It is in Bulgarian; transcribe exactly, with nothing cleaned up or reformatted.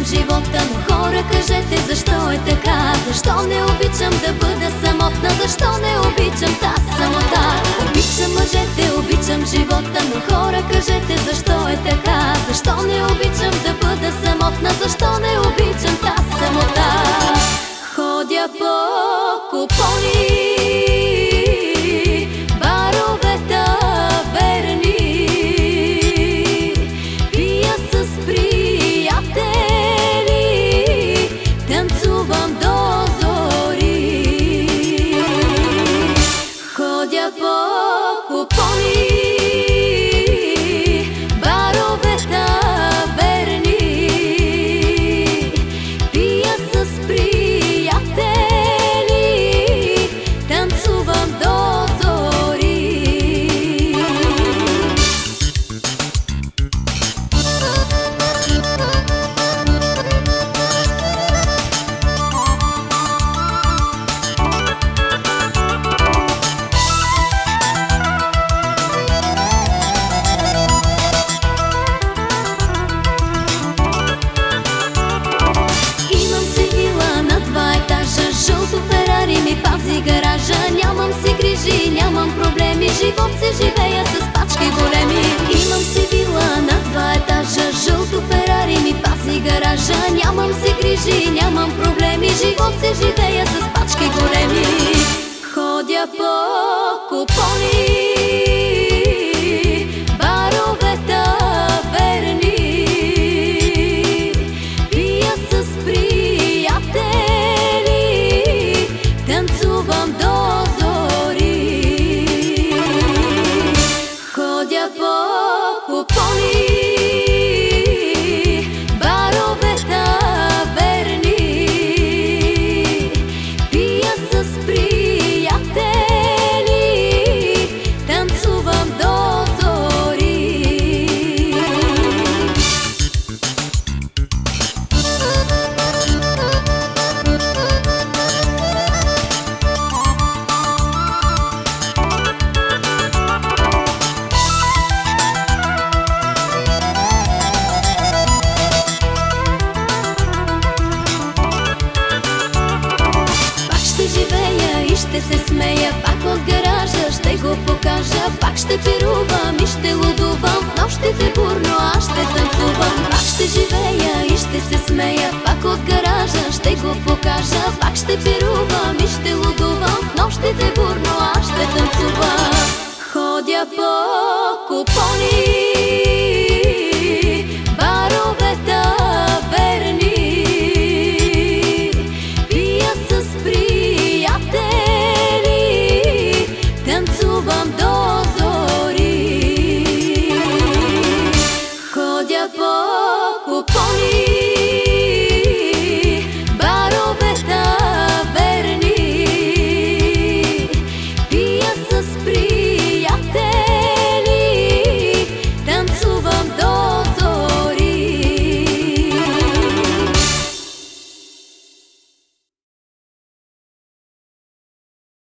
живота, но хора, кажете защо е така? Защо не обичам да бъда самотна? Защо не обичам таз самота? Обичам мъжете, обичам живота, но хора, кажете защо е така? Защо не обичам да бъда самотна? Защо не обичам таз самота? Ходя по купони, барове таверни, пия с приятели, танцувам до зори. Ходя по купони, барове таверни, пия с приятели, танцувам до зори. Имам си вила на два етажа, жълто Ферари ми пази гаража. Нямам си грижи, нямам проблеми, живот се живея с пачки големи. Имам си вила на два етажа, жълто Ферари ми пази гаража. Нямам си грижи, нямам проблеми, живот се живея с пачки големи. Ходя по купони, барове таверни, пия с приятели, танцувам до зори. Ходя по купони, барове таверни, пия с приятели, танцувам до зори. Пак ще живея и ще се смея, пак от гаража ще го покажа. Пак ще пирувам и ще лудувам, в нощите бурно аз ще танцувам. Пак ще живея и ще се смея, пак от гаража ще го покажа. Пак ще пирувам и ще лудувам, в нощите бурно аз ще танцувам. Ходя по купони, барове таверни, пия с приятели, танцувам до зори. Ходя по купони,